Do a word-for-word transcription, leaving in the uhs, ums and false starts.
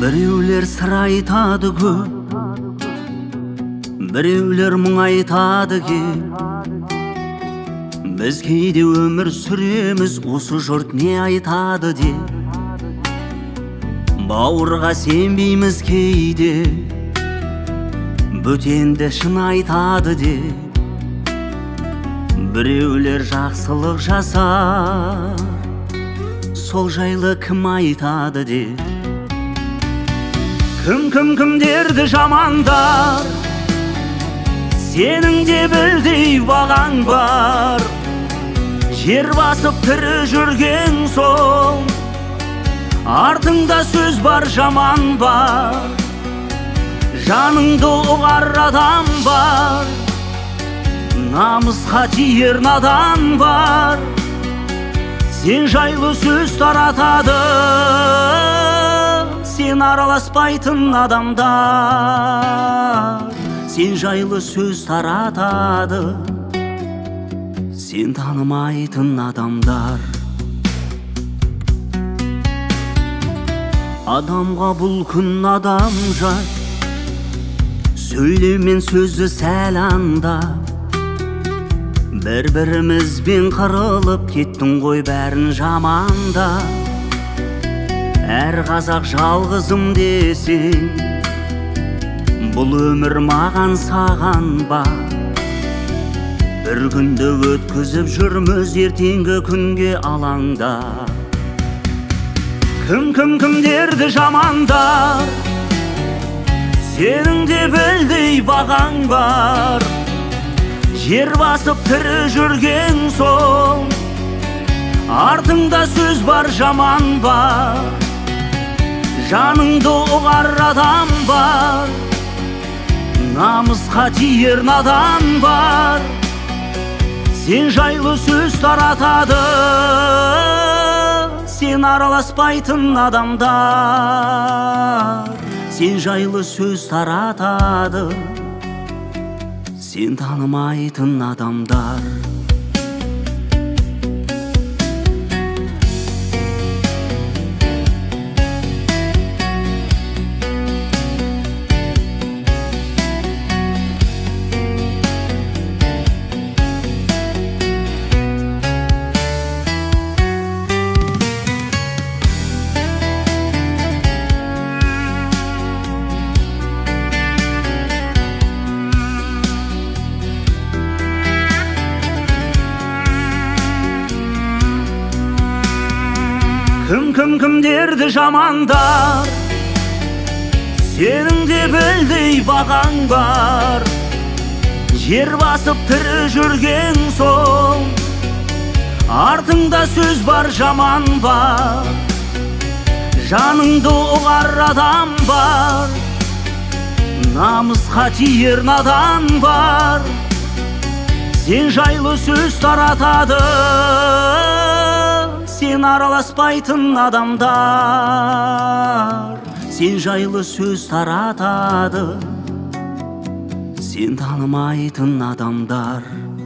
Біреулер сыр айтады көп, біреулер мұң айтады кеп. Біз кейде өмір сүреміз, осы жұрт не айтады деп. Бауырға сенбейміз кейде, бөтенді шын айтады деп. Біреулер жақсылық жасар, сол жайлы кім айтады деп. Кім кім кімдерді жамандар, сенің де білдей бағаң бар. Жер басып тірі жүрген соң, артыңда сөз бар, жаман бар. Жаныңды ұғар адам бар, намысқа тиер надан бар. Сен жайлы сөз таратады, сен араласпайтын адамдар. Сен жайлы сөз таратады, сен танымайтын адамдар. Адамға бұл күн адам жай, сөйлеумен сөзі сәл андап. Бір-бірімізбен қырылып кеттің ғой бәрін жамандап. Әр қазақ жалғызым десең, бұл өмір маған саған ба. Бір күнді өткізіп жүрміз ертеңгі күнге алаңда. Кім кім кімдерді жамандар, сенің де білдей бағаң бар. Жер басып тірі жүрген соң, артыңда сөз бар, жаман бар. Жаныңды ұғар адам бар, намысқа тиер надан бар. Сен жайлы сөз таратады, сен араласпайтын адамдар. Сен жайлы сөз таратады, сен танымайтын адамдар. Кім кім кімдерді жамандар, сенің де білдей бағаң бар. Жер басып тірі жүрген соң, артыңда сөз бар, жаман бар. Жаныңды ұғар адам бар, намысқа тиер надан бар. Сен жайлы сөз таратады, сен араласпайтын адамдар. Сен жайлы сөз таратады, сен танымайтын адамдар.